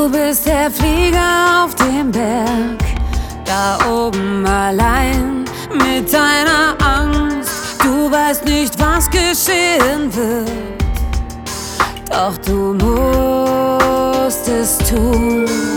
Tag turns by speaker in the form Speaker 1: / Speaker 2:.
Speaker 1: Du bist der Flieger auf dem Berg, da oben allein mit deiner Angst. Du weißt nicht, was geschehen wird, doch du musst es tun.